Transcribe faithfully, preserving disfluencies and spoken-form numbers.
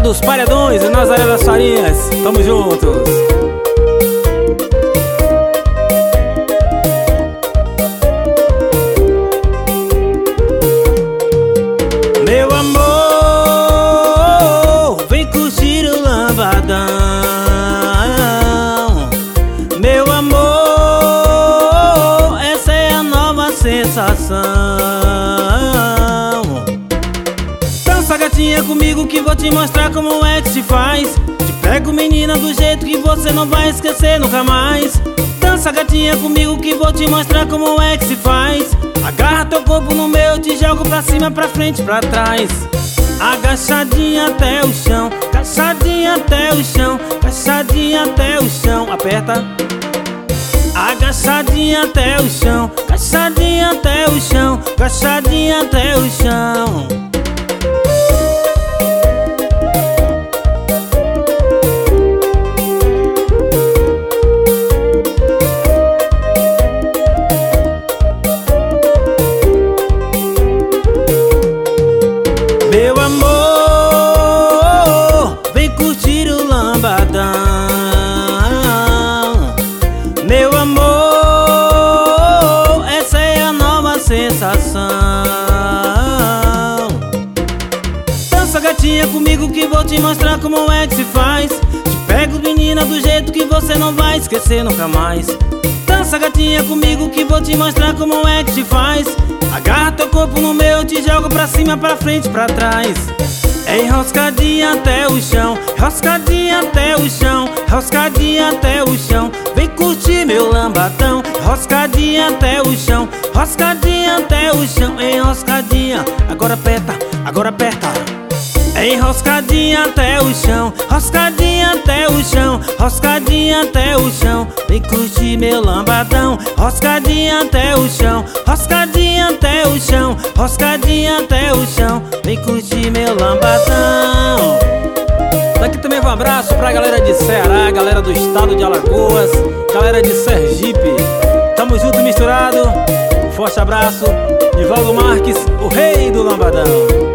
dos Paredões e Nazaré das Farinhas, tamo juntos. Meu amor, vem curtir o lambadão. Meu amor, essa é a nova sensação. Dança, gatinha, comigo que vou te mostrar como é que se faz. Te pego, menina, do jeito que você não vai esquecer nunca mais. Dança, gatinha, comigo que vou te mostrar como é que se faz. Agarra teu corpo no meu, te jogo pra cima, pra frente, pra trás. Agachadinha até o chão, agachadinha até o chão, agachadinha até o chão, aperta. Agachadinha até o chão, agachadinha até o chão, agachadinha até o chão. Meu amor, vem curtir o lambadão. Meu amor, essa é a nova sensação. Dança, gatinha, comigo que vou te mostrar como é que se faz. Te pego, menina, do jeito que você não vai esquecer nunca mais. Dança, gatinha, comigo que vou te mostrar como é que se faz. Agarra teu corpo no meu, te jogo pra cima, pra frente, pra trás. É enroscadinha até o chão, enroscadinha até o chão, enroscadinha até o chão. Vem curtir meu lambadão. Enroscadinha até o chão, enroscadinha até o chão. Enroscadinha, agora aperta, agora aperta. É enroscadinha até o chão, enroscadinha até o chão, enroscadinha até o chão. Vem curtir meu lambadão. Enroscadinha até o chão, enroscadinha até o chão, enroscadinha até o chão. Vem curtir meu lambadão. Daqui também um abraço pra galera de Ceará, galera do estado de Alagoas, galera de Sergipe. Tamo junto e misturado. Forte abraço. Nivaldo Marques, o rei do lambadão.